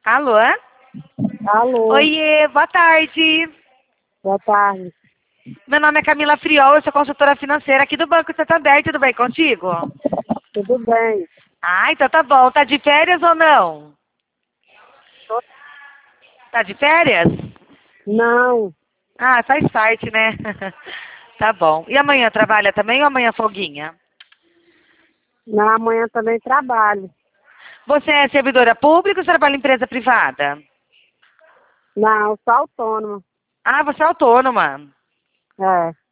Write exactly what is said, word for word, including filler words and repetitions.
Alô? Alô, Oiê, boa tarde. boa tarde. Meu nome é Camila Friol, eu sou consultora financeira aqui do Banco Santander, tudo bem contigo? Tudo bem? Ah, então tá bom. Tá de férias ou não? Tá de férias? Não, Ah, faz parte, né? Tá bom. E amanhã trabalha também ou amanhã folguinha? na amanhã também trabalho. Você é servidora pública ou você trabalha em empresa privada? Não, sou autônoma. Ah, você é autônoma. É.